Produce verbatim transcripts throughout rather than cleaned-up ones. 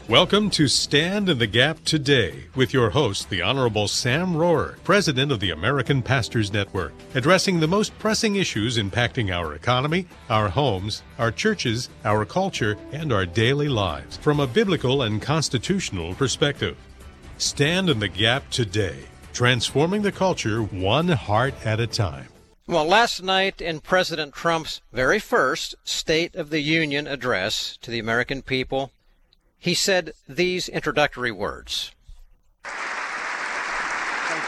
Welcome to Stand in the Gap Today with your host, the Honorable Sam Rohrer, President of the American Pastors Network, addressing the most pressing issues impacting our economy, our homes, our churches, our culture, and our daily lives from a biblical and constitutional perspective. Stand in the Gap Today, transforming the culture one heart at a time. Well, last night in President Trump's very first State of the Union address to the American people, he said these introductory words. Thank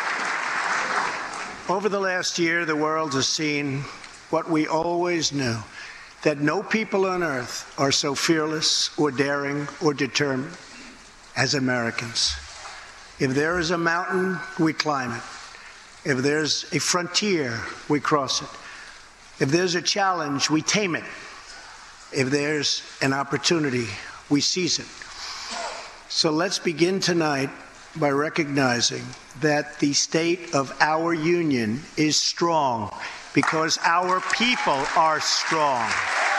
you. Over the last year, the world has seen what we always knew, that no people on earth are so fearless or daring or determined as Americans. If there is a mountain, we climb it. If there's a frontier, we cross it. If there's a challenge, we tame it. If there's an opportunity, we seize it. So let's begin tonight by recognizing that the state of our union is strong because our people are strong.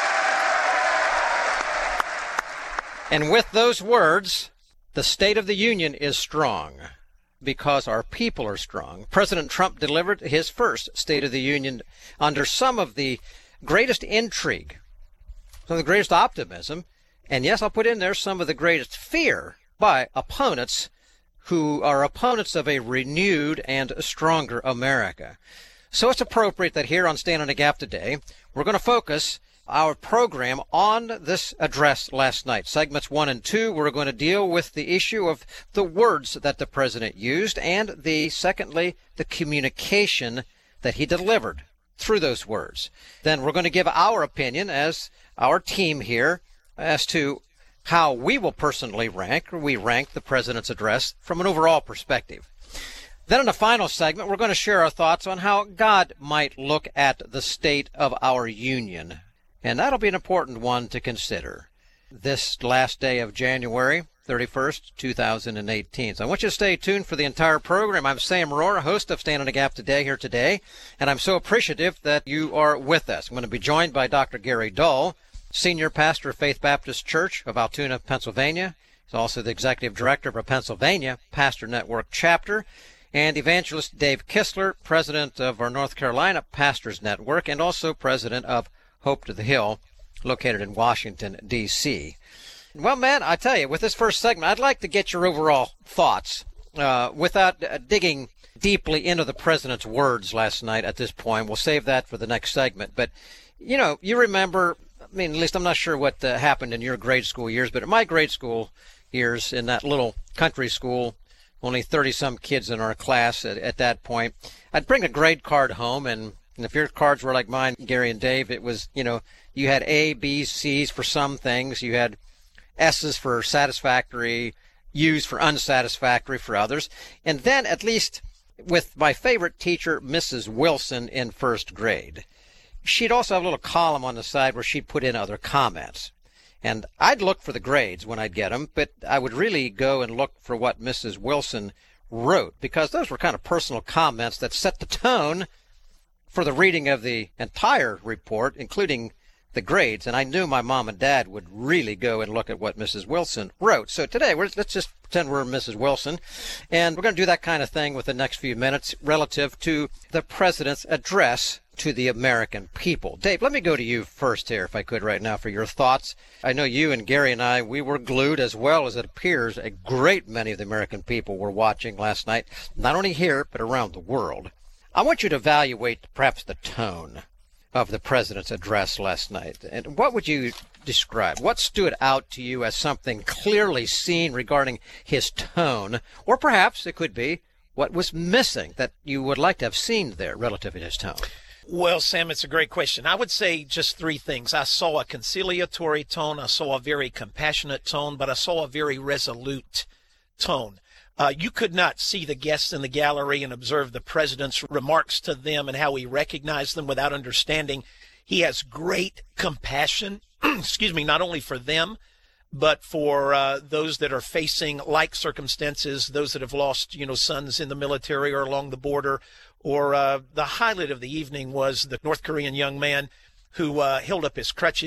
And with those words, the State of the Union is strong because our people are strong. President Trump delivered his first State of the Union under some of the greatest intrigue, some of the greatest optimism, and yes, I'll put in there some of the greatest fear by opponents who are opponents of a renewed and stronger America. So it's appropriate that here on Stand in the Gap today, we're going to focus our program on this address last night. Segments one and two, we're going to deal with the issue of the words that the president used and the, secondly, the communication that he delivered through those words. Then we're going to give our opinion as our team here as to how we will personally rank, or we rank the president's address from an overall perspective. Then in the final segment, we're going to share our thoughts on how God might look at the state of our union. And that'll be an important one to consider this last day of January thirty-first, two thousand eighteen. So I want you to stay tuned for the entire program. I'm Sam Rohrer, host of Stand in the Gap Today here today, and I'm so appreciative that you are with us. I'm going to be joined by Doctor Gary Dull, Senior Pastor of Faith Baptist Church of Altoona, Pennsylvania. He's also the Executive Director of a Pennsylvania Pastor Network chapter. And Evangelist Dave Kistler, President of our North Carolina Pastors Network, and also President of Hope to the Hill, located in Washington, D C Well, man, I tell you, with this first segment, I'd like to get your overall thoughts uh, without uh, digging deeply into the president's words last night at this point. We'll save that for the next segment. But, you know, you remember, I mean, at least I'm not sure what uh, happened in your grade school years, but in my grade school years, in that little country school, only thirty-some kids in our class at, at that point, I'd bring a grade card home, and, and if your cards were like mine, Gary and Dave, it was, you know, you had A, B, C's for some things, you had S's for satisfactory, U's for unsatisfactory for others, and then at least with my favorite teacher, Missus Wilson, in first grade, she'd also have a little column on the side where she'd put in other comments. And I'd look for the grades when I'd get them, but I would really go and look for what Missus Wilson wrote, because those were kind of personal comments that set the tone for the reading of the entire report, including the grades. And I knew my mom and dad would really go and look at what Missus Wilson wrote. So today, we're, let's just pretend we're Missus Wilson, and we're going to do that kind of thing with the next few minutes relative to the president's address to the American people. Dave, let me go to you first here, if I could, right now, for your thoughts. I know you and Gary and I, we were glued, as well as it appears a great many of the American people were watching last night, not only here, but around the world. I want you to evaluate perhaps the tone of the president's address last night. And what would you describe? What stood out to you as something clearly seen regarding his tone? Or perhaps it could be what was missing that you would like to have seen there relative to his tone. Well, Sam, it's a great question. I would say just three things. I saw a conciliatory tone. I saw a very compassionate tone, but I saw a very resolute tone. Uh, you could not see the guests in the gallery and observe the president's remarks to them and how he recognized them without understanding he has great compassion, excuse me, not only for them, but for uh, those that are facing like circumstances, those that have lost, you know, sons in the military or along the border. Or uh, the highlight of the evening was the North Korean young man who uh, held up his crutches,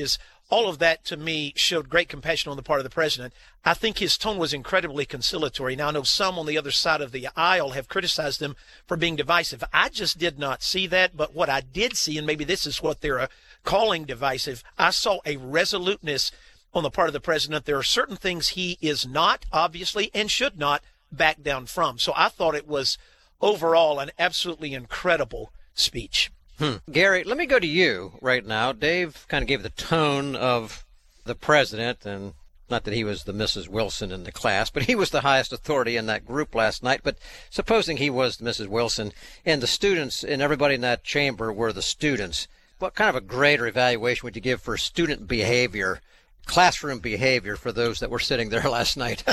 all of that to me showed great compassion on the part of the president. I think his tone was incredibly conciliatory. Now, I know some on the other side of the aisle have criticized him for being divisive. I just did not see that. But what I did see, and maybe this is what they're uh, calling divisive, I saw a resoluteness on the part of the president. There are certain things he is not, obviously, and should not back down from. So I thought it was overall an absolutely incredible speech. Hmm. Gary, let me go to you right now. Dave kind of gave the tone of the president, and not that he was the Missus Wilson in the class, but he was the highest authority in that group last night. But supposing he was Missus Wilson, and the students and everybody in that chamber were the students, what kind of a grade or evaluation would you give for student behavior, classroom behavior, for those that were sitting there last night?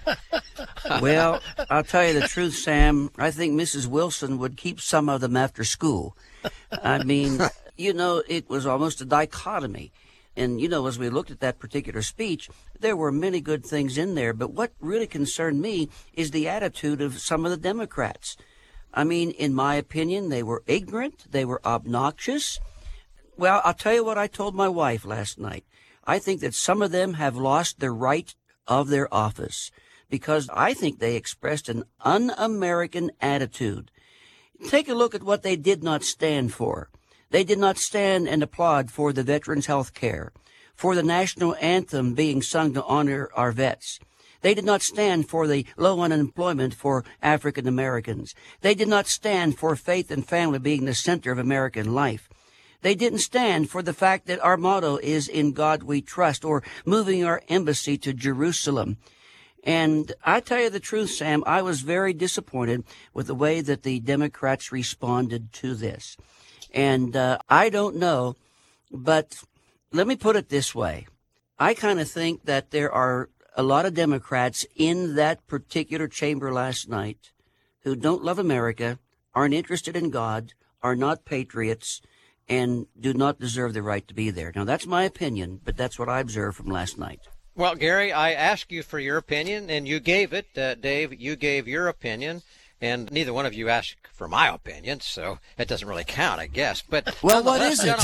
Well, I'll tell you the truth, Sam. I think Missus Wilson would keep some of them after school. I mean, you know, it was almost a dichotomy. And, you know, as we looked at that particular speech, there were many good things in there. But what really concerned me is the attitude of some of the Democrats. I mean, in my opinion, they were ignorant. They were obnoxious. Well, I'll tell you what I told my wife last night. I think that some of them have lost the right of their office because I think they expressed an un-American attitude. Take a look at what they did not stand for. They did not stand and applaud for the veterans' health care, for the national anthem being sung to honor our vets. They did not stand for the low unemployment for African Americans. They did not stand for faith and family being the center of American life. They didn't stand for the fact that our motto is "In God We Trust," or moving our embassy to Jerusalem. And I tell you the truth, Sam, I was very disappointed with the way that the Democrats responded to this. And uh, I don't know, but let me put it this way. I kind of think that there are a lot of Democrats in that particular chamber last night who don't love America, aren't interested in God, are not patriots, and do not deserve the right to be there. Now, that's my opinion, but that's what I observed from last night. Well, Gary, I asked you for your opinion, and you gave it. Uh, Dave, you gave your opinion, and neither one of you asked for my opinion, so it doesn't really count, I guess. But well, what is it?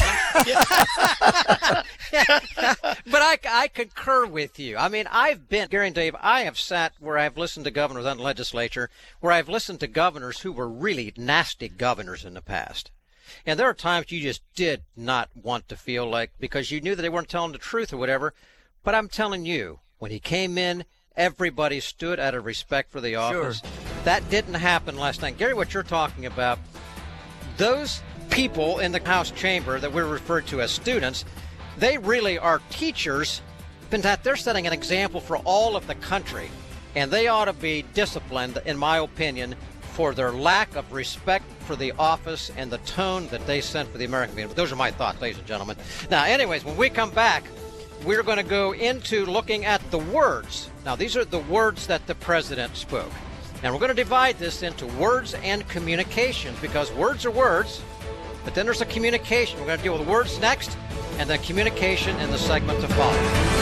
But I, I concur with you. I mean, I've been, Gary and Dave, I have sat where I've listened to governors on the legislature, where I've listened to governors who were really nasty governors in the past. And there are times you just did not want to feel like, because you knew that they weren't telling the truth or whatever. But I'm telling you, when he came in, everybody stood out of respect for the office. Sure. That didn't happen last night. Gary, what you're talking about, those people in the House chamber that we're referred to as students, they really are teachers, but that they're setting an example for all of the country. And they ought to be disciplined, in my opinion, for their lack of respect for the office and the tone that they sent for the American people. Those are my thoughts, ladies and gentlemen. Now, anyways, when we come back, we're going to go into looking at the words. Now, these are the words that the president spoke. And we're going to divide this into words and communications, because words are words, but then there's a communication. We're going to deal with words next, and then communication in the segment to follow.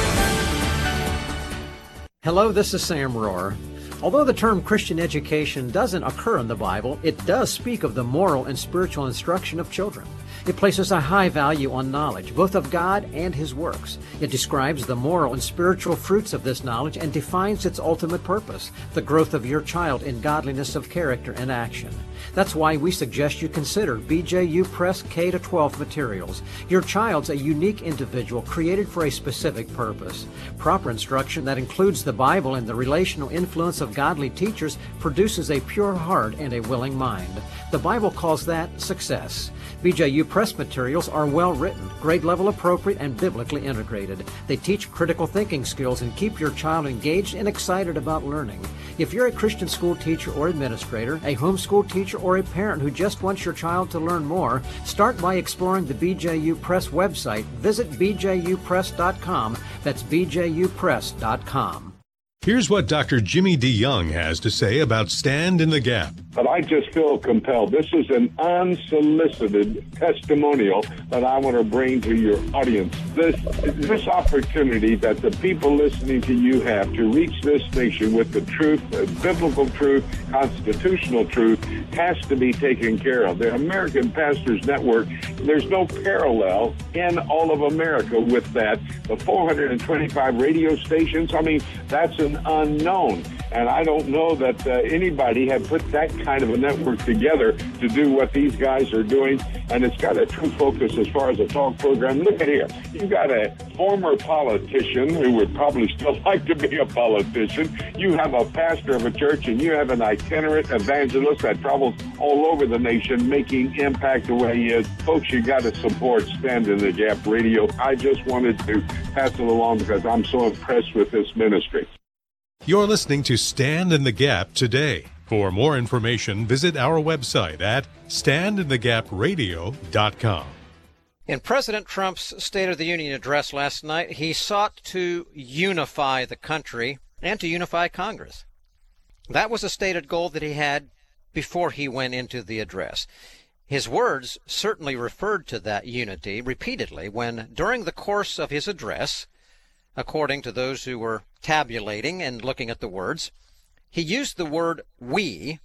Hello, this is Sam Rohrer. Although the term Christian education doesn't occur in the Bible, it does speak of the moral and spiritual instruction of children. It places a high value on knowledge, both of God and His works. It describes the moral and spiritual fruits of this knowledge and defines its ultimate purpose, the growth of your child in godliness of character and action. That's why we suggest you consider B J U Press K to twelve materials. Your child's a unique individual created for a specific purpose. Proper instruction that includes the Bible and the relational influence of godly teachers produces a pure heart and a willing mind. The Bible calls that success. B J U Press materials are well written, grade level appropriate, and biblically integrated. They teach critical thinking skills and keep your child engaged and excited about learning. If you're a Christian school teacher or administrator, a homeschool teacher, or a parent who just wants your child to learn more, start by exploring the B J U Press website. Visit B J U press dot com. That's B J U press dot com. Here's what Doctor Jimmy DeYoung has to say about Stand in the Gap. But I just feel compelled. This is an unsolicited testimonial that I want to bring to your audience. This this opportunity that the people listening to you have to reach this nation with the truth, the biblical truth, constitutional truth, has to be taken care of. The American Pastors Network, there's no parallel in all of America with that. The four hundred twenty-five radio stations, I mean, that's an unknown. And I don't know that uh, anybody had put that kind of a network together to do what these guys are doing. And it's got a true focus as far as a talk program. Look at here. You've got a former politician who would probably still like to be a politician. You have a pastor of a church, and you have an itinerant evangelist that travels all over the nation making impact the way he is. Folks, you got to support Stand in the Gap Radio. I just wanted to pass it along because I'm so impressed with this ministry. You're listening to Stand in the Gap today. For more information, visit our website at stand in the gap radio dot com. In President Trump's State of the Union address last night, he sought to unify the country and to unify Congress. That was a stated goal that he had before he went into the address. His words certainly referred to that unity repeatedly when, during the course of his address, according to those who were tabulating and looking at the words, he used the word we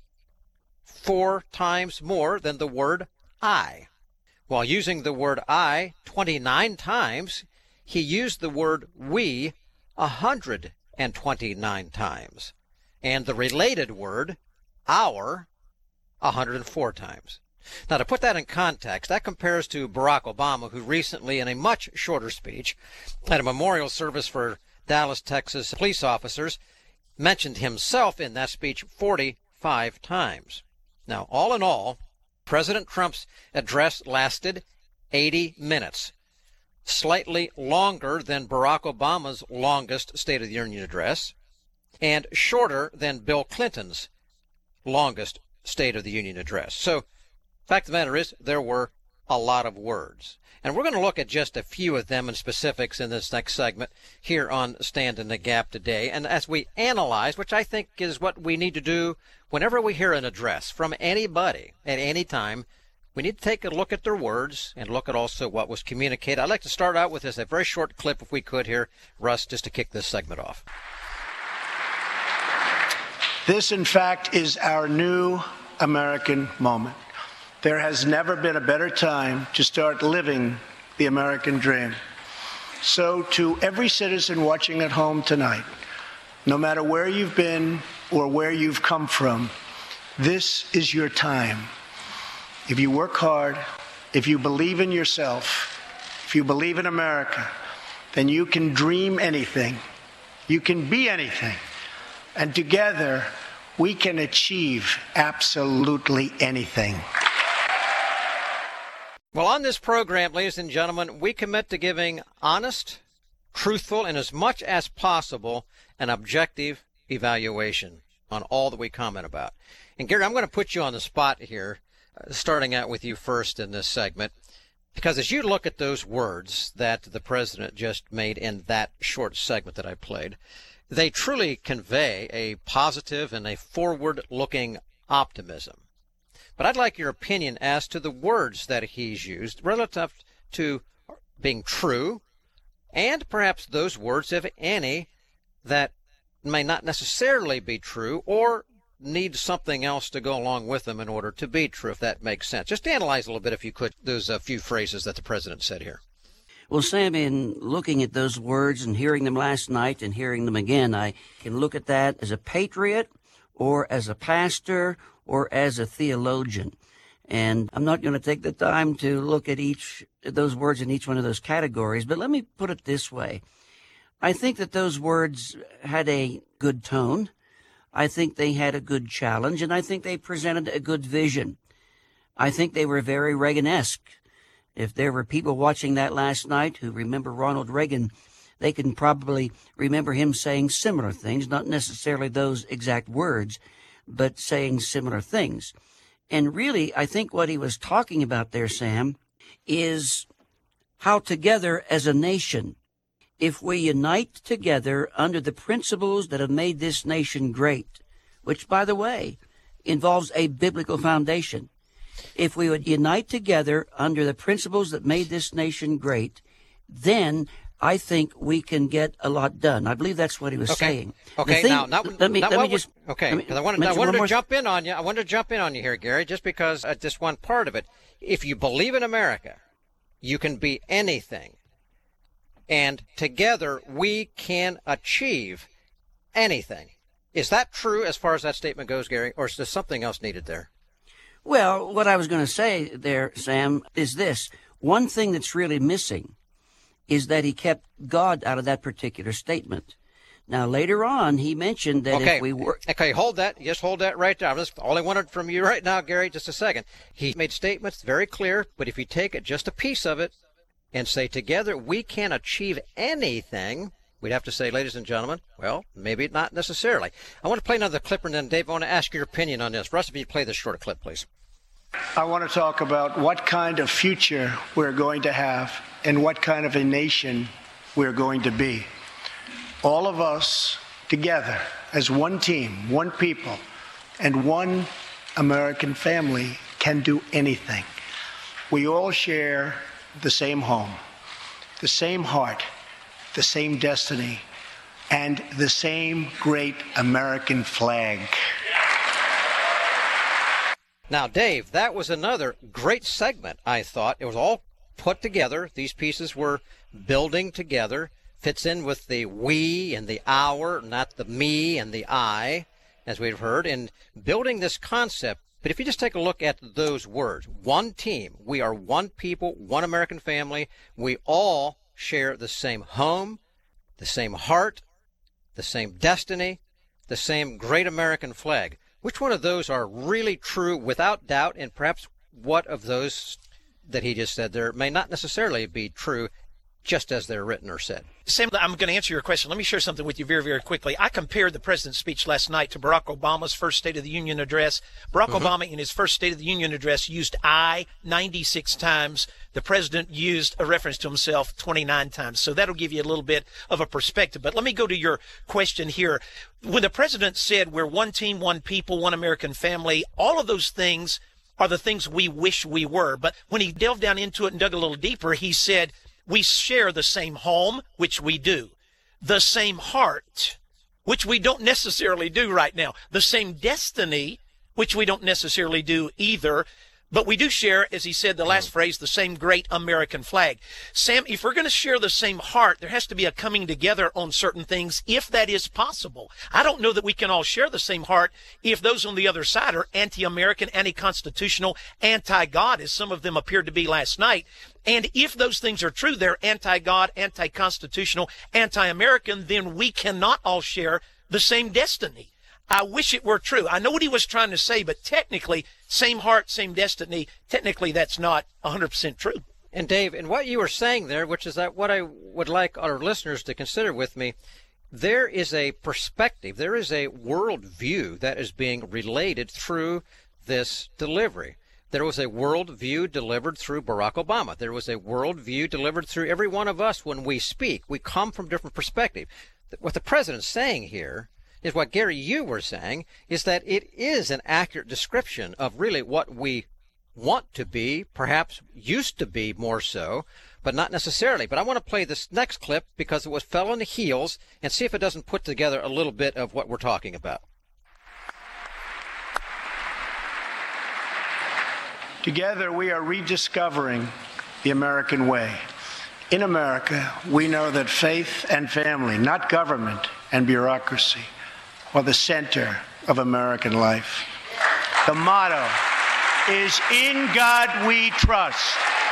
four times more than the word I. While using the word I twenty-nine times, he used the word we one hundred twenty-nine times, and the related word our one hundred four times. Now, to put that in context, that compares to Barack Obama, who recently, in a much shorter speech at a memorial service for Dallas, Texas police officers, mentioned himself in that speech forty-five times. Now, all in all, President Trump's address lasted eighty minutes, slightly longer than Barack Obama's longest State of the Union address, and shorter than Bill Clinton's longest State of the Union address. So, fact of the matter is, there were a lot of words. And we're going to look at just a few of them in specifics in this next segment here on Stand in the Gap today. And as we analyze, which I think is what we need to do whenever we hear an address from anybody at any time, we need to take a look at their words and look at also what was communicated. I'd like to start out with this, a very short clip, if we could here, Russ, just to kick this segment off. This, in fact, is our new American moment. There has never been a better time to start living the American dream. So to every citizen watching at home tonight, no matter where you've been or where you've come from, this is your time. If you work hard, if you believe in yourself, if you believe in America, then you can dream anything. You can be anything. And together, we can achieve absolutely anything. Well, on this program, ladies and gentlemen, we commit to giving honest, truthful, and as much as possible, an objective evaluation on all that we comment about. And Gary, I'm going to put you on the spot here, uh, starting out with you first in this segment, because as you look at those words that the president just made in that short segment that I played, they truly convey a positive and a forward-looking optimism. But I'd like your opinion as to the words that he's used relative to being true, and perhaps those words, if any, that may not necessarily be true or need something else to go along with them in order to be true, if that makes sense. Just analyze a little bit, if you could, those uh, few phrases that the president said here. Well, Sam, in looking at those words and hearing them last night and hearing them again, I can look at that as a patriot or as a pastor or as a theologian. And I'm not going to take the time to look at each those words in each one of those categories, but let me put it this way. I think that those words had a good tone. I think they had a good challenge, and I think they presented a good vision. I think they were very Reagan-esque. If there were people watching that last night who remember Ronald Reagan, they can probably remember him saying similar things, not necessarily those exact words, but saying similar things. And really, I think what he was talking about there, Sam, is how together as a nation, if we unite together under the principles that have made this nation great, which, by the way, involves a biblical foundation. If we would unite together under the principles that made this nation great, then I think we can get a lot done. I believe that's what he was okay. saying. Okay, thing, now, now, let me, now, let me what, just... Okay, because I wanted, I wanted to jump in on you. I wanted to jump in on you here, Gary, just because uh, just one part of it. If you believe in America, you can be anything. And together, we can achieve anything. Is that true as far as that statement goes, Gary, or is there something else needed there? Well, what I was going to say there, Sam, is this. One thing that's really missing is that he kept God out of that particular statement. Now, later on, he mentioned that okay. if we were... Okay, hold that. Just hold that right there. That's all I wanted from you right now, Gary, just a second. He made statements very clear, but if you take it, just a piece of it, and say together we can achieve anything, we'd have to say, ladies and gentlemen, well, maybe not necessarily. I want to play another clip, and then, Dave, I want to ask your opinion on this. Russ, if you play this short clip, please. I want to talk about what kind of future we're going to have and what kind of a nation we're going to be. All of us together as one team, one people, and one American family can do anything. We all share the same home, the same heart, the same destiny, and the same great American flag. Now, Dave, that was another great segment, I thought. It was all put together. These pieces were building together. Fits in with the we and the our, not the me and the I, as we've heard, in building this concept. But if you just take a look at those words, one team, we are one people, one American family. We all share the same home, the same heart, the same destiny, the same great American flag. Which one of those are really true without doubt, and perhaps what of those that he just said there may not necessarily be true just as they're written or said? Sam, I'm going to answer your question. Let me share something with you very, very quickly. I compared the president's speech last night to Barack Obama's first State of the Union address. Barack mm-hmm. Obama, in his first State of the Union address, used I ninety-six times. The president used a reference to himself twenty-nine times. So that'll give you a little bit of a perspective. But let me go to your question here. When the president said we're one team, one people, one American family, all of those things are the things we wish we were. But when he delved down into it and dug a little deeper, he said, we share the same home, which we do, the same heart, which we don't necessarily do right now, the same destiny, which we don't necessarily do either, but we do share, as he said, the last phrase, the same great American flag. Sam, if we're going to share the same heart, there has to be a coming together on certain things, if that is possible. I don't know that we can all share the same heart if those on the other side are anti-American, anti-constitutional, anti-God, as some of them appeared to be last night. And if those things are true, they're anti-God, anti-constitutional, anti-American, then we cannot all share the same destiny. I wish it were true. I know what he was trying to say, but technically, same heart, same destiny, technically that's not one hundred percent true. And Dave, and what you were saying there, which is that what I would like our listeners to consider with me, there is a perspective, there is a worldview that is being related through this delivery. There was a worldview delivered through Barack Obama. There was a worldview delivered through every one of us when we speak. We come from different perspectives. What the president's saying here is what, Gary, you were saying, is that it is an accurate description of really what we want to be, perhaps used to be more so, but not necessarily. But I want to play this next clip because it was fell on the heels and see if it doesn't put together a little bit of what we're talking about. Together, we are rediscovering the American way. In America, we know that faith and family, not government and bureaucracy, are the center of American life. The motto is, "In God we trust."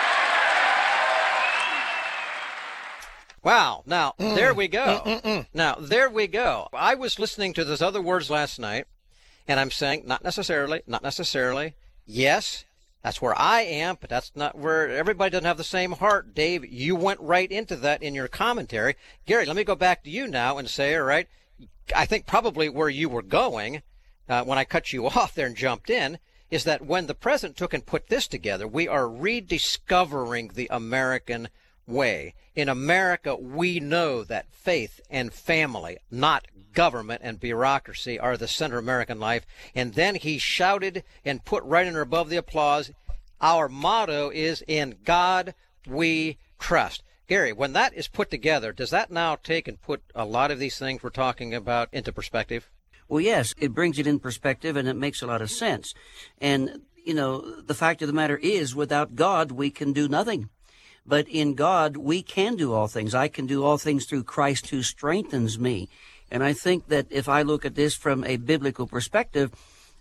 Wow. Now, mm. there we go. Mm-mm-mm. Now, there we go. I was listening to those other words last night, and I'm saying, not necessarily, not necessarily. Yes, that's where I am, but that's not where everybody doesn't have the same heart. Dave, you went right into that in your commentary. Gary, let me go back to you now and say, all right, I think probably where you were going uh, when I cut you off there and jumped in is that when the president took and put this together, we are rediscovering the American way. In America, we know that faith and family, not government and bureaucracy, are the center of American life. And then he shouted and put right in there above the applause, our motto is, in God we trust. Gary, when that is put together, does that now take and put a lot of these things we're talking about into perspective? Well, yes, it brings it in perspective, and it makes a lot of sense. And, you know, the fact of the matter is, without God, we can do nothing. But in God, we can do all things. I can do all things through Christ who strengthens me. And I think that if I look at this from a biblical perspective,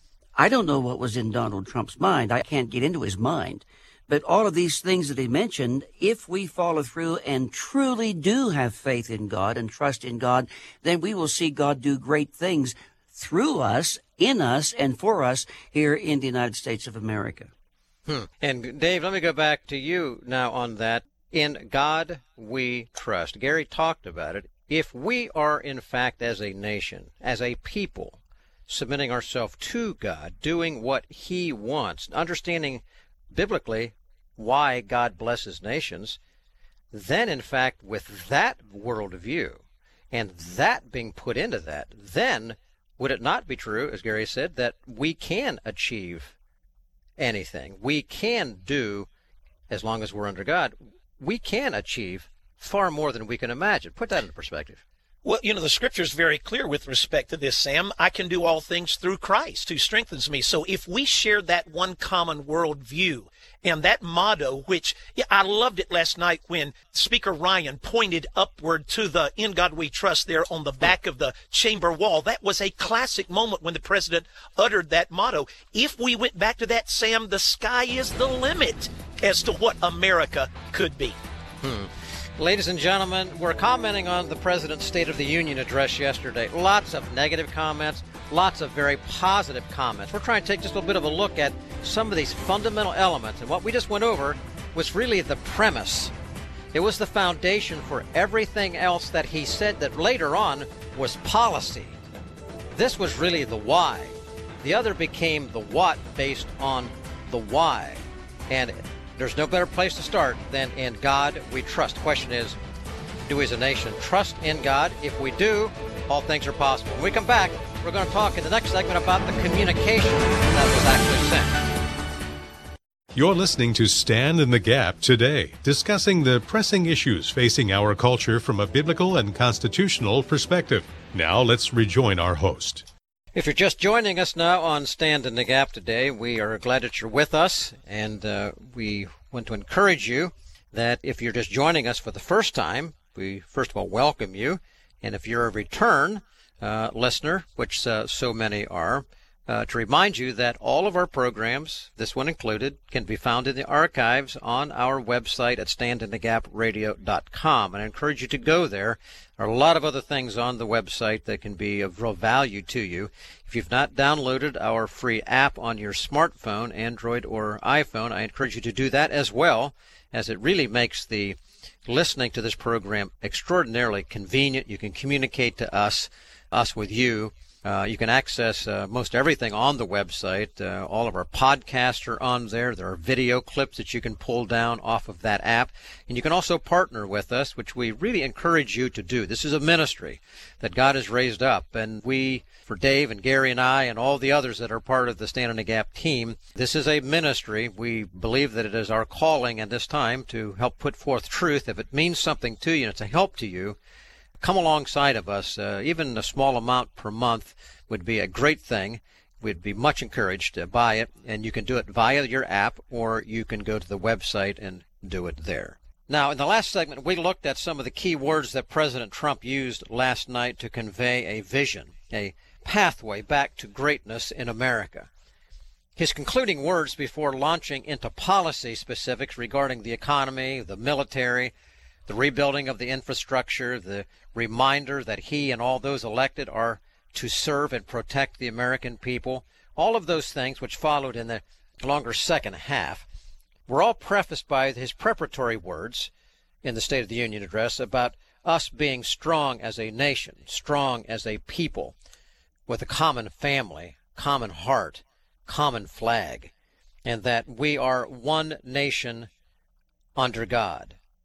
I don't know what was in Donald Trump's mind. I can't get into his mind. But all of these things that he mentioned, if we follow through and truly do have faith in God and trust in God, then we will see God do great things through us, in us, and for us here in the United States of America. Hmm. And Dave, let me go back to you now on that. In God we trust. Gary talked about it. If we are, in fact, as a nation, as a people, submitting ourselves to God, doing what he wants, understanding biblically why God blesses nations, then, in fact, with that worldview and that being put into that, then would it not be true, as Gary said, that we can achieve anything? We can do, as long as we're under God, we can achieve far more than we can imagine. Put that into perspective. Well, you know, the scripture is very clear with respect to this, Sam. I can do all things through Christ who strengthens me. So if we share that one common worldview and that motto, which yeah, I loved it last night when Speaker Ryan pointed upward to the "In God We Trust" there on the back of the chamber wall. That was a classic moment when the president uttered that motto. If we went back to that, Sam, the sky is the limit as to what America could be. Hmm. Ladies and gentlemen, we're commenting on the President's State of the Union address yesterday. Lots of negative comments, lots of very positive comments. We're trying to take just a little bit of a look at some of these fundamental elements. And what we just went over was really the premise. It was the foundation for everything else that he said that later on was policy. This was really the why. The other became the what based on the why. And there's no better place to start than in God we trust. The question is, do we as a nation trust in God? If we do, all things are possible. When we come back, we're going to talk in the next segment about the communication that was actually sent. You're listening to Stand in the Gap today, discussing the pressing issues facing our culture from a biblical and constitutional perspective. Now let's rejoin our host. If you're just joining us now on Stand in the Gap today, we are glad that you're with us, and uh, we want to encourage you that if you're just joining us for the first time, we first of all welcome you, and if you're a return uh, listener, which uh, so many are, uh, to remind you that all of our programs, this one included, can be found in the archives on our website at stand in the gap radio dot com, and I encourage you to go there. There are a lot of other things on the website that can be of real value to you. If you've not downloaded our free app on your smartphone, Android or iPhone, I encourage you to do that as well, as it really makes the listening to this program extraordinarily convenient. You can communicate to us, us with you. Uh, you can access uh, most everything on the website. Uh, all of our podcasts are on there. There are video clips that you can pull down off of that app. And you can also partner with us, which we really encourage you to do. This is a ministry that God has raised up. And we, for Dave and Gary and I and all the others that are part of the Stand in the Gap team, this is a ministry. We believe that it is our calling at this time to help put forth truth. If it means something to you and it's a help to you, come alongside of us. Uh, even a small amount per month would be a great thing. We'd be much encouraged to buy it, and you can do it via your app, or you can go to the website and do it there. Now, in the last segment, we looked at some of the key words that President Trump used last night to convey a vision, a pathway back to greatness in America. His concluding words before launching into policy specifics regarding the economy, the military, the rebuilding of the infrastructure, the reminder that he and all those elected are to serve and protect the American people, all of those things which followed in the longer second half, were all prefaced by his preparatory words in the State of the Union address about us being strong as a nation, strong as a people, with a common family, common heart, common flag, and that we are one nation under God.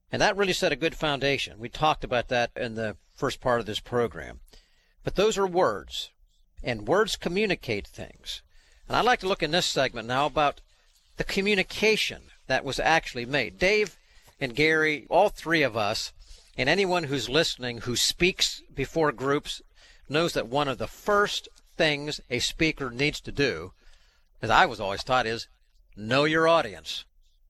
And that really set a good foundation. We talked about that in the first part of this program. But those are words, and words communicate things. And I'd like to look in this segment now about the communication that was actually made. Dave and Gary, all three of us, and anyone who's listening who speaks before groups knows that one of the first things a speaker needs to do, as I was always taught, is know your audience.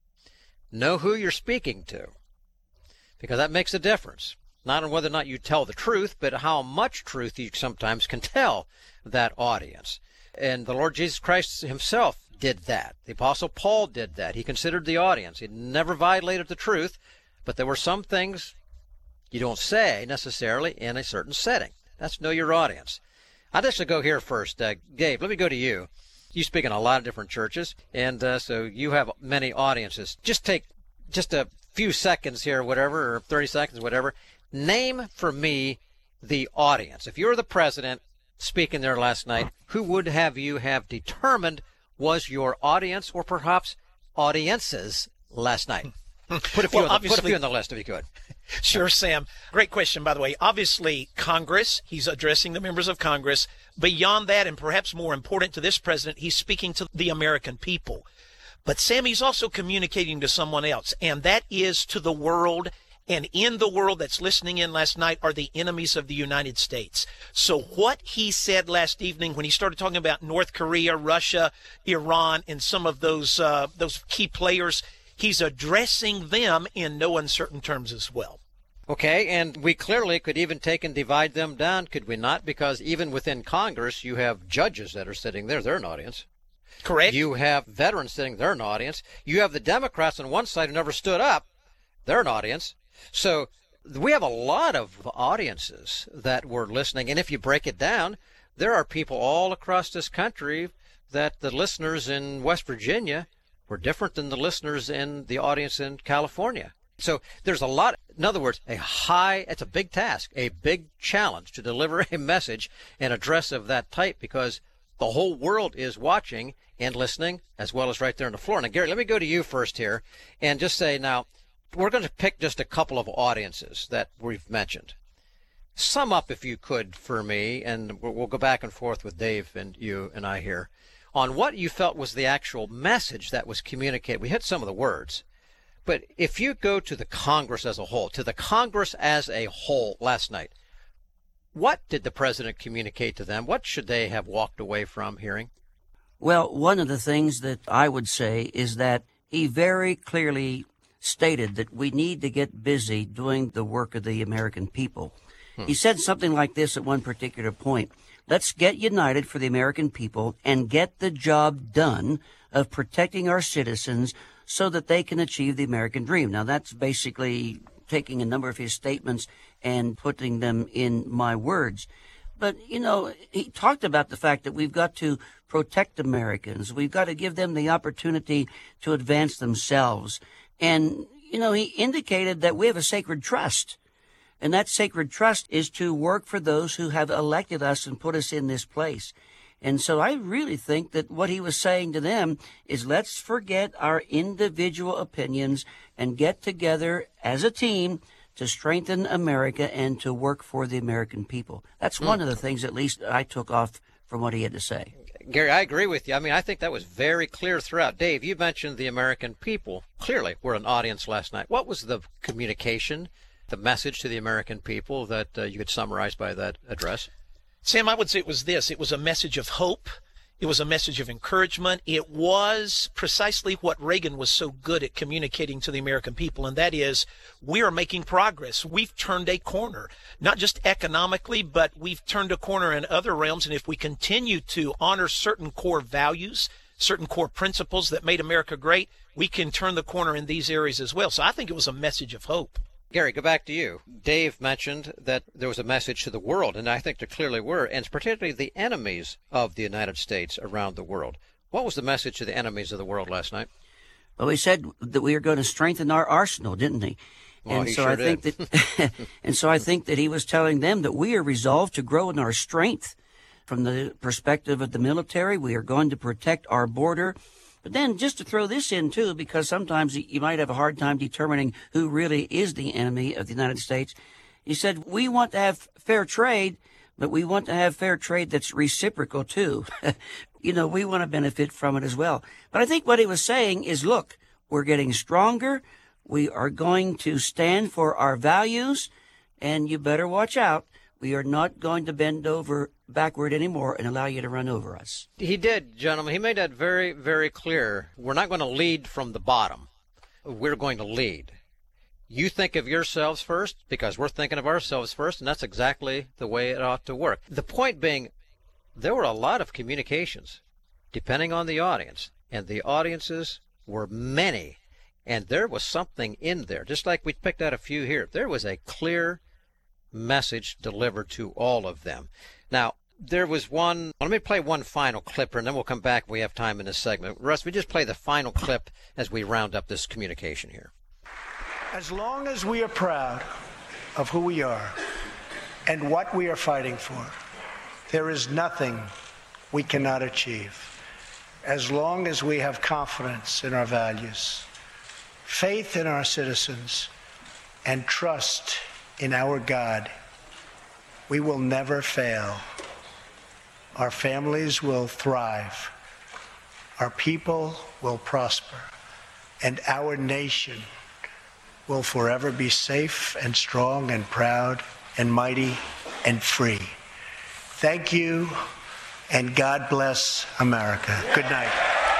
Know who you're speaking to, because that makes a difference. Not on whether or not you tell the truth, but how much truth you sometimes can tell that audience. And the Lord Jesus Christ himself did that. The Apostle Paul did that. He considered the audience. He never violated the truth, but there were some things you don't say necessarily in a certain setting. That's know your audience. I'll just go here first. Uh, Gabe, let me go to you. You speak in a lot of different churches, and uh, so you have many audiences. Just take just a few seconds here, whatever, or thirty seconds, whatever. Name for me the audience. If you were the president speaking there last night, who would have you have determined was your audience, or perhaps audiences last night? Put a few, well, on, the, put a few on the list if you could. Sure, Sam. Great question, by the way. Obviously, Congress, he's addressing the members of Congress. Beyond that, and perhaps more important to this president, he's speaking to the American people. But, Sam, he's also communicating to someone else, and that is to the world. And in the world that's listening in last night are the enemies of the United States. So what he said last evening when he started talking about North Korea, Russia, Iran, and some of those uh, those key players, he's addressing them in no uncertain terms as well. Okay, and we clearly could even take and divide them down, could we not? Because even within Congress, you have judges that are sitting there. They're an audience. Correct. You have veterans sitting there, an audience. You have the Democrats on one side who never stood up. They're an audience. So we have a lot of audiences that were listening. And if you break it down, there are people all across this country that the listeners in West Virginia were different than the listeners in the audience in California. So there's a lot. In other words, a high, it's a big task, a big challenge to deliver a message and address of that type, because the whole world is watching and listening as well as right there on the floor. Now, Gary, let me go to you first here and just say now, we're going to pick just a couple of audiences that we've mentioned. Sum up, if you could, for me, and we'll go back and forth with Dave and you and I here, on what you felt was the actual message that was communicated. We hit some of the words, but if you go to the Congress as a whole, to the Congress as a whole last night, what did the president communicate to them? What should they have walked away from hearing? Well, one of the things that I would say is that he very clearly stated that we need to get busy doing the work of the American people. Hmm. He said something like this at one particular point: let's get united for the American people and get the job done of protecting our citizens so that they can achieve the American dream. Now, that's basically taking a number of his statements and putting them in my words. But, you know, he talked about the fact that we've got to protect Americans. We've got to give them the opportunity to advance themselves. And, you know, he indicated that we have a sacred trust. And that sacred trust is to work for those who have elected us and put us in this place. And so I really think that what he was saying to them is, let's forget our individual opinions and get together as a team to strengthen America and to work for the American people. That's one mm. of the things, at least, I took off from what he had to say. Gary, I agree with you. I mean, I think that was very clear throughout. Dave, you mentioned the American people clearly were an audience last night. What was the communication, the message to the American people that uh, you could summarize by that address? Sam, I would say it was this. It was a message of hope. It was a message of encouragement. It was precisely what Reagan was so good at communicating to the American people, and that is, we are making progress. We've turned a corner, not just economically, but we've turned a corner in other realms. And if we continue to honor certain core values, certain core principles that made America great, we can turn the corner in these areas as well. So I think it was a message of hope. Gary, go back to you. Dave mentioned that there was a message to the world, and I think there clearly were, and particularly the enemies of the United States around the world. What was the message to the enemies of the world last night? Well, he said that we are going to strengthen our arsenal, didn't he? Well, and he so sure I think did. that, and so I think that he was telling them that we are resolved to grow in our strength. From the perspective of the military, we are going to protect our border. But then just to throw this in, too, because sometimes you might have a hard time determining who really is the enemy of the United States, he said, we want to have fair trade, but we want to have fair trade that's reciprocal, too. You know, we want to benefit from it as well. But I think what he was saying is, look, we're getting stronger. We are going to stand for our values, and you better watch out. We are not going to bend over backward anymore and allow you to run over us. He did, gentlemen. He made that very, very clear. We're not going to lead from the bottom. We're going to lead. You think of yourselves first because we're thinking of ourselves first, and that's exactly the way it ought to work. The point being, there were a lot of communications, depending on the audience, and the audiences were many, and there was something in there, just like we picked out a few here. There was a clear message delivered to all of them. Now, there was one, let me play one final clip, and then we'll come back. We have time in this segment. Russ, we just play the final clip as we round up this communication here. As long as we are proud of who we are and what we are fighting for, there is nothing we cannot achieve. As long as we have confidence in our values, faith in our citizens, and trust in our God, we will never fail. Our families will thrive. Our people will prosper. And our nation will forever be safe and strong and proud and mighty and free. Thank you, and God bless America. Good night.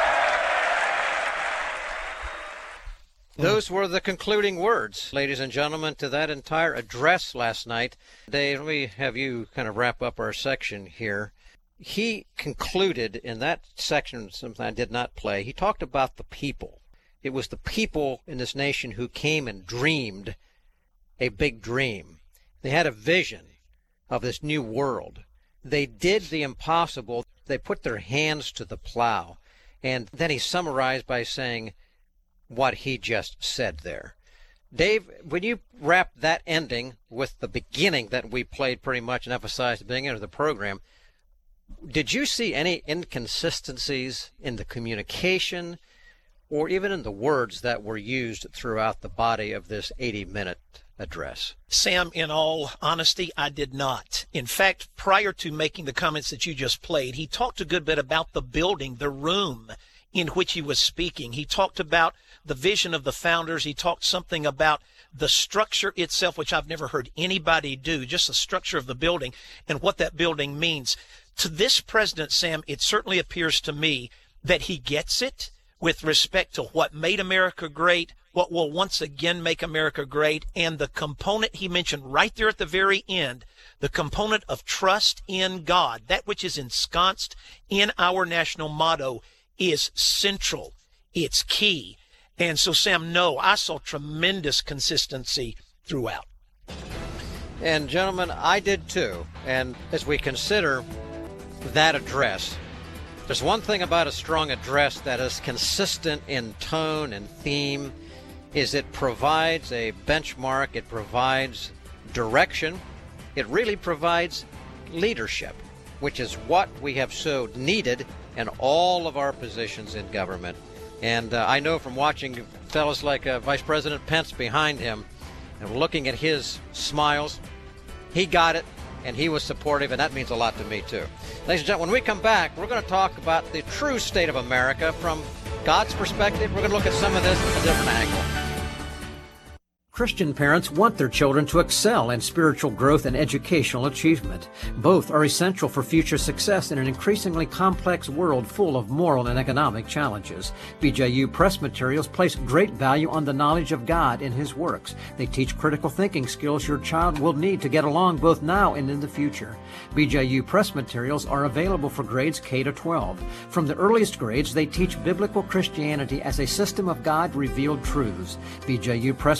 Those were the concluding words, ladies and gentlemen, to that entire address last night. Dave, let me have you kind of wrap up our section here. He concluded in that section, something I did not play, he talked about the people. It was the people in this nation who came and dreamed a big dream. They had a vision of this new world. They did the impossible. They put their hands to the plow. And then he summarized by saying what he just said there. Dave, when you wrap that ending with the beginning that we played pretty much and emphasized at the beginning of the program, did you see any inconsistencies in the communication or even in the words that were used throughout the body of this eighty-minute address? Sam, in all honesty, I did not. In fact, prior to making the comments that you just played, he talked a good bit about the building, the room in which he was speaking. He talked about the vision of the founders. He talked something about the structure itself, which I've never heard anybody do, just the structure of the building and what that building means. To this president, Sam, it certainly appears to me that he gets it with respect to what made America great, what will once again make America great, and the component he mentioned right there at the very end, the component of trust in God, that which is ensconced in our national motto, is central. It's key. And so, Sam, no, I saw tremendous consistency throughout. And, gentlemen, I did too. And as we consider that address, there's one thing about a strong address that is consistent in tone and theme, is it provides a benchmark, it provides direction, it really provides leadership, which is what we have so needed in all of our positions in government. And uh, I know from watching fellows like uh, Vice President Pence behind him and looking at his smiles, he got it. And he was supportive, and that means a lot to me, too. Ladies and gentlemen, when we come back, we're going to talk about the true state of America from God's perspective. We're going to look at some of this from a different angle. Christian parents want their children to excel in spiritual growth and educational achievement. Both are essential for future success in an increasingly complex world full of moral and economic challenges. B J U Press Materials place great value on the knowledge of God in His works. They teach critical thinking skills your child will need to get along both now and in the future. B J U Press Materials are available for grades K to twelve. From the earliest grades, they teach biblical Christianity as a system of God-revealed truths. B J U Press Materials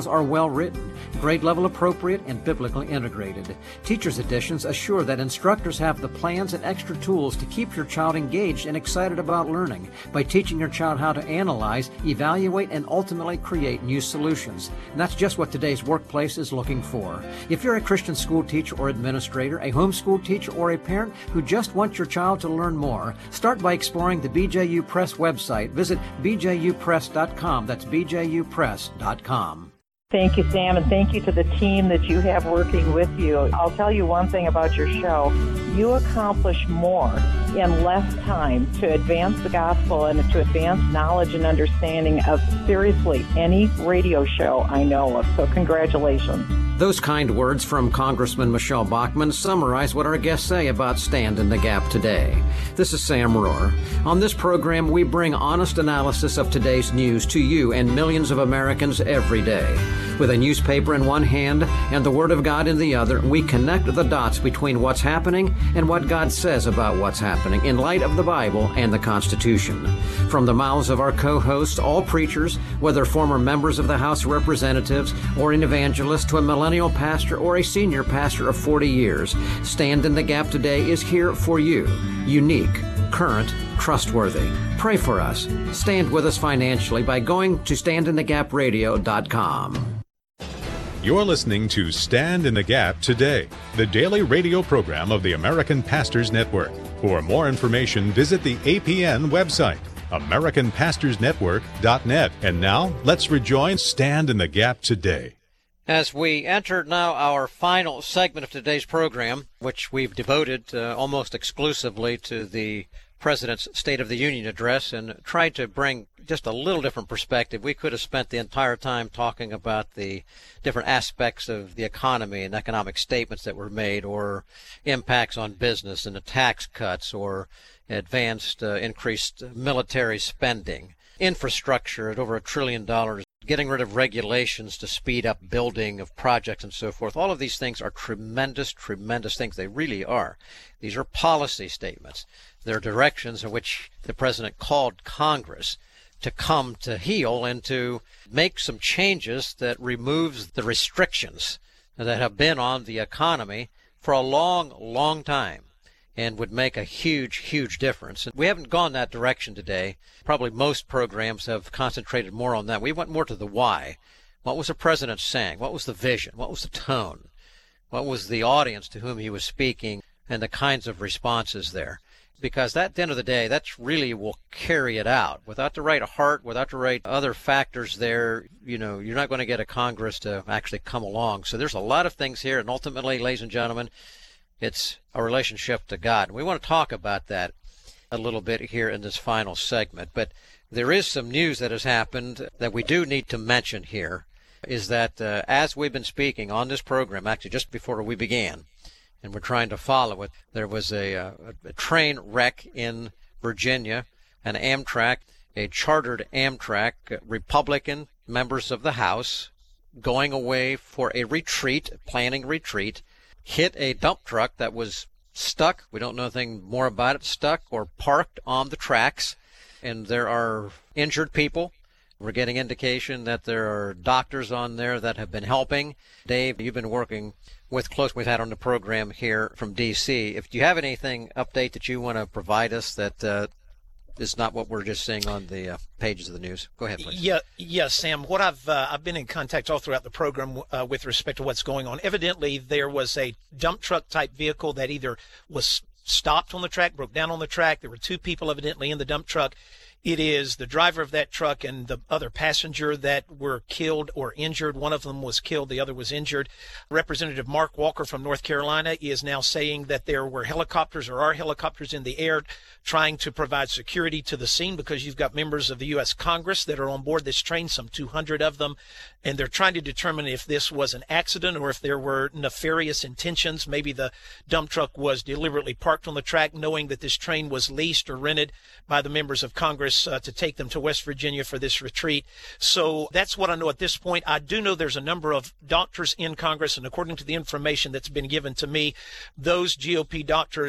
materials are well written, grade level appropriate, and biblically integrated. Teacher's editions assure that instructors have the plans and extra tools to keep your child engaged and excited about learning by teaching your child how to analyze, evaluate, and ultimately create new solutions. And that's just what today's workplace is looking for. If you're a Christian school teacher or administrator, a homeschool teacher, or a parent who just wants your child to learn more, start by exploring the B J U Press website. Visit b j u press dot com. That's b j u press dot com. Thank you, Sam, and thank you to the team that you have working with you. I'll tell you one thing about your show. You accomplish more in less time to advance the gospel and to advance knowledge and understanding of seriously any radio show I know of. So congratulations. Those kind words from Congressman Michelle Bachmann summarize what our guests say about Stand in the Gap today. This is Sam Rohrer. On this program, we bring honest analysis of today's news to you and millions of Americans every day. With a newspaper in one hand and the Word of God in the other, we connect the dots between what's happening and what God says about what's happening in light of the Bible and the Constitution. From the mouths of our co-hosts, all preachers, whether former members of the House of Representatives or an evangelist to a millennial pastor or a senior pastor of forty years, Stand in the Gap today is here for you. Unique, current, trustworthy. Pray for us. Stand with us financially by going to stand in the gap radio dot com. You're listening to Stand in the Gap today, the daily radio program of the American Pastors Network. For more information, visit the A P N website, american pastors network dot net. And now, let's rejoin Stand in the Gap today. As we enter now our final segment of today's program, which we've devoted uh, almost exclusively to the President's State of the Union address and tried to bring just a little different perspective. We could have spent the entire time talking about the different aspects of the economy and economic statements that were made, or impacts on business and the tax cuts, or advanced uh, increased military spending, infrastructure at over a trillion dollars, getting rid of regulations to speed up building of projects and so forth. All of these things are tremendous, tremendous things. They really are. These are policy statements. They're directions in which the President called Congress to come to heel and to make some changes that removes the restrictions that have been on the economy for a long, long time, and would make a huge, huge difference. And we haven't gone that direction today. Probably most programs have concentrated more on that. We went more to the why. What was the President saying? What was the vision? What was the tone? What was the audience to whom he was speaking, and the kinds of responses there? Because that, at the end of the day, that's really will carry it out. Without the right heart, without the right other factors there, you know, you're not going to get a Congress to actually come along. So there's a lot of things here, and ultimately, ladies and gentlemen, it's a relationship to God. We want to talk about that a little bit here in this final segment. But there is some news that has happened that we do need to mention here, is that uh, as we've been speaking on this program, actually just before we began, and we're trying to follow it, there was a, a, a train wreck in Virginia, an Amtrak, a chartered Amtrak, Republican members of the House going away for a retreat, planning retreat, hit a dump truck that was stuck. We don't know anything more about it, stuck or parked on the tracks. And there are injured people. We're getting indication that there are doctors on there that have been helping. Dave, you've been working with close we've had on the program here from D C. If you have anything update that you want to provide us that uh, is not what we're just seeing on the uh, pages of the news, go ahead, please. Yeah, yeah, Sam. What I've uh, I've been in contact all throughout the program uh, with respect to what's going on. Evidently, there was a dump truck type vehicle that either was stopped on the track, broke down on the track. There were two people evidently in the dump truck. It is the driver of that truck and the other passenger that were killed or injured. One of them was killed, the other was injured. Representative Mark Walker from North Carolina is now saying that there were helicopters or are helicopters in the air trying to provide security to the scene, because you've got members of the U S Congress that are on board this train, some two hundred of them, and they're trying to determine if this was an accident or if there were nefarious intentions. Maybe the dump truck was deliberately parked on the track, knowing that this train was leased or rented by the members of Congress Uh, to take them to West Virginia for this retreat. So that's what I know at this point. I do know there's a number of doctors in Congress, and according to the information that's been given to me, those G O P doctors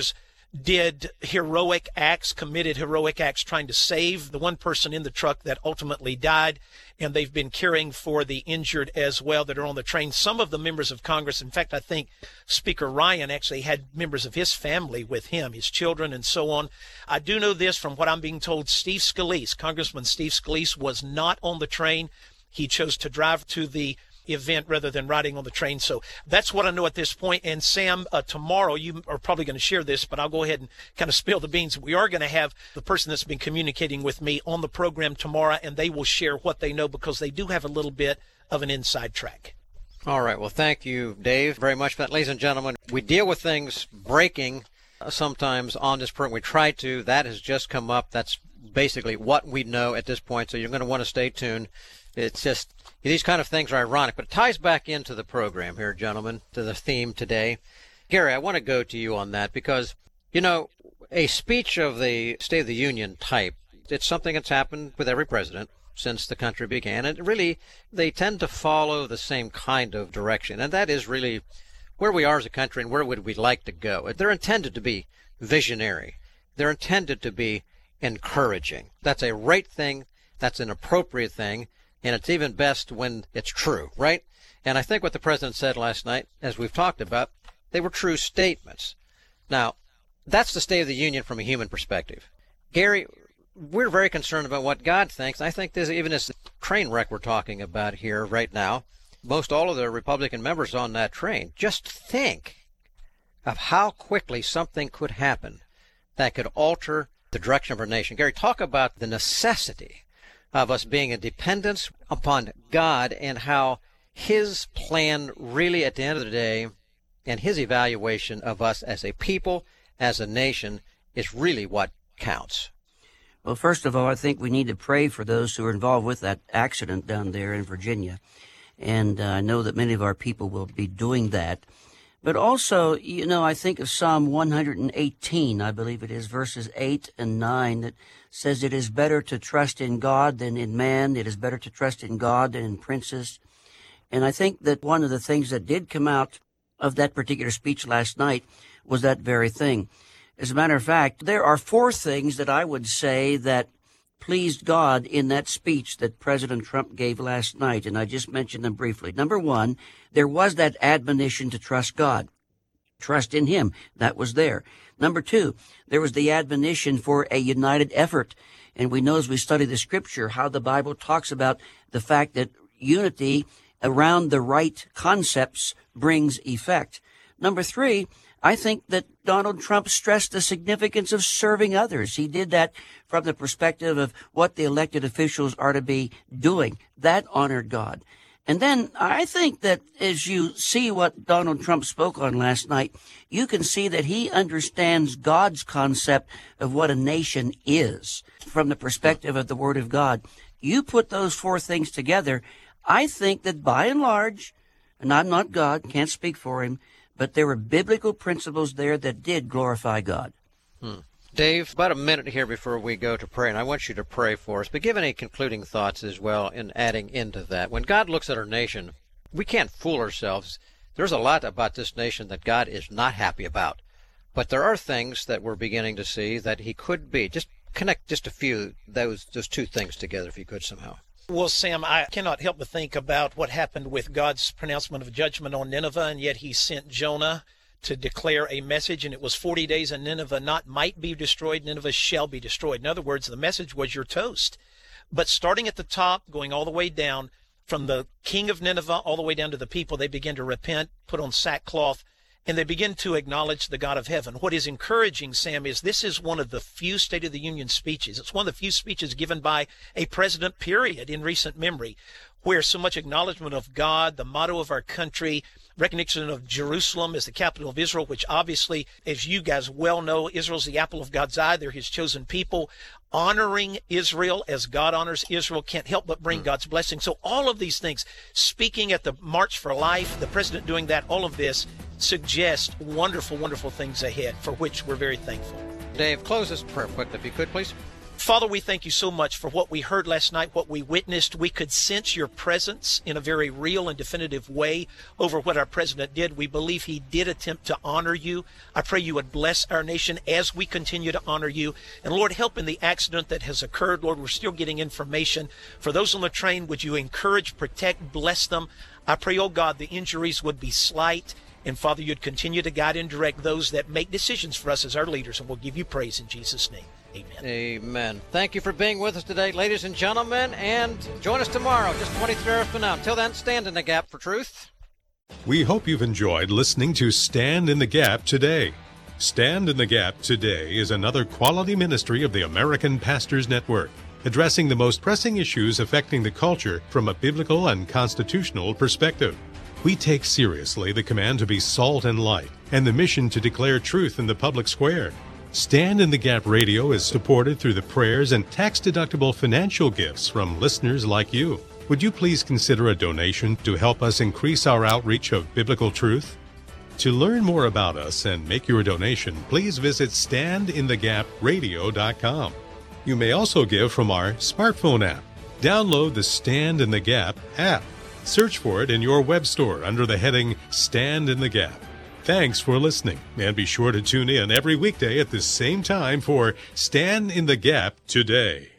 did heroic acts, committed heroic acts trying to save the one person in the truck that ultimately died. And they've been caring for the injured as well that are on the train. Some of the members of Congress, in fact, I think Speaker Ryan actually had members of his family with him, his children and so on. I do know this from what I'm being told. Steve Scalise, Congressman Steve Scalise, was not on the train. He chose to drive to the event rather than riding on the train. So that's what I know at this point. And Sam, uh, tomorrow you are probably going to share this, but I'll go ahead and kind of spill the beans. We are going to have the person that's been communicating with me on the program tomorrow, and they will share what they know because they do have a little bit of an inside track. All right. Well, thank you, Dave, very much for that. Ladies and gentlemen, we deal with things breaking uh, sometimes on this program. We try to. That has just come up. That's basically what we know at this point. So you're going to want to stay tuned. It's just these kind of things are ironic, but it ties back into the program here, gentlemen, to the theme today. Gary, I want to go to you on that because, you know, a speech of the State of the Union type, it's something that's happened with every president since the country began. And really, they tend to follow the same kind of direction. And that is really where we are as a country and where would we like to go. They're intended to be visionary. They're intended to be encouraging. That's a right thing. That's an appropriate thing. And it's even best when it's true, right? And I think what the president said last night, as we've talked about, they were true statements. Now, that's the State of the Union from a human perspective. Gary, we're very concerned about what God thinks. I think there's even this train wreck we're talking about here right now. Most all of the Republican members on that train, just think of how quickly something could happen that could alter the direction of our nation. Gary, talk about the necessity of us being a dependence upon God and how his plan really at the end of the day and his evaluation of us as a people, as a nation, is really what counts. Well, first of all, I think we need to pray for those who are involved with that accident down there in Virginia. And uh, I know that many of our people will be doing that. But also, you know, I think of Psalm one hundred eighteen, I believe it is, verses eight and nine, that says it is better to trust in God than in man. It is better to trust in God than in princes. And I think that one of the things that did come out of that particular speech last night was that very thing. As a matter of fact, there are four things that I would say that pleased God in that speech that President Trump gave last night, and I just mentioned them briefly. Number one, there was that admonition to trust God. Trust in him. That was there. Number two, there was the admonition for a united effort. And we know as we study the scripture how the Bible talks about the fact that unity around the right concepts brings effect. Number three, I think that Donald Trump stressed the significance of serving others. He did that from the perspective of what the elected officials are to be doing. That honored God. And then I think that as you see what Donald Trump spoke on last night, you can see that he understands God's concept of what a nation is from the perspective of the Word of God. You put those four things together, I think that by and large, and I'm not God, can't speak for him, but there were biblical principles there that did glorify God. Hmm. Dave, about a minute here before we go to pray, and I want you to pray for us, but give any concluding thoughts as well in adding into that. When God looks at our nation, we can't fool ourselves. There's a lot about this nation that God is not happy about, but there are things that we're beginning to see that he could be. Just connect just a few, those, those two things together if you could somehow. Well, Sam, I cannot help but think about what happened with God's pronouncement of judgment on Nineveh, and yet he sent Jonah to declare a message, and it was forty days, and Nineveh not might be destroyed, Nineveh shall be destroyed. In other words, the message was you're toast. But starting at the top, going all the way down, from the king of Nineveh all the way down to the people, they begin to repent, put on sackcloth, and they begin to acknowledge the God of heaven. What is encouraging, Sam, is this is one of the few State of the Union speeches. It's one of the few speeches given by a president, period, in recent memory, where so much acknowledgement of God, the motto of our country, recognition of Jerusalem as the capital of Israel, which obviously, as you guys well know, Israel's the apple of God's eye. They're his chosen people. Honoring Israel as God honors Israel can't help but bring mm. God's blessing. So all of these things, speaking at the March for Life, the president doing that, all of this suggests wonderful, wonderful things ahead, for which we're very thankful. Dave, close this prayer quick, if you could, please. Father, we thank you so much for what we heard last night, what we witnessed. We could sense your presence in a very real and definitive way over what our president did. We believe he did attempt to honor you. I pray you would bless our nation as we continue to honor you. And Lord, help in the accident that has occurred. Lord, we're still getting information. For those on the train, would you encourage, protect, bless them? I pray, oh God, the injuries would be slight. And Father, you'd continue to guide and direct those that make decisions for us as our leaders. And we'll give you praise in Jesus' name. Amen. Amen. Thank you for being with us today, ladies and gentlemen, and join us tomorrow, just twenty-three hours from now. Until then, stand in the gap for truth. We hope you've enjoyed listening to Stand in the Gap today. Stand in the Gap today is another quality ministry of the American Pastors Network, addressing the most pressing issues affecting the culture from a biblical and constitutional perspective. We take seriously the command to be salt and light and the mission to declare truth in the public square. Stand in the Gap Radio is supported through the prayers and tax-deductible financial gifts from listeners like you. Would you please consider a donation to help us increase our outreach of biblical truth? To learn more about us and make your donation, please visit stand in the gap radio dot com. You may also give from our smartphone app. Download the Stand in the Gap app. Search for it in your web store under the heading Stand in the Gap. Thanks for listening, and be sure to tune in every weekday at the same time for Stand in the Gap Today.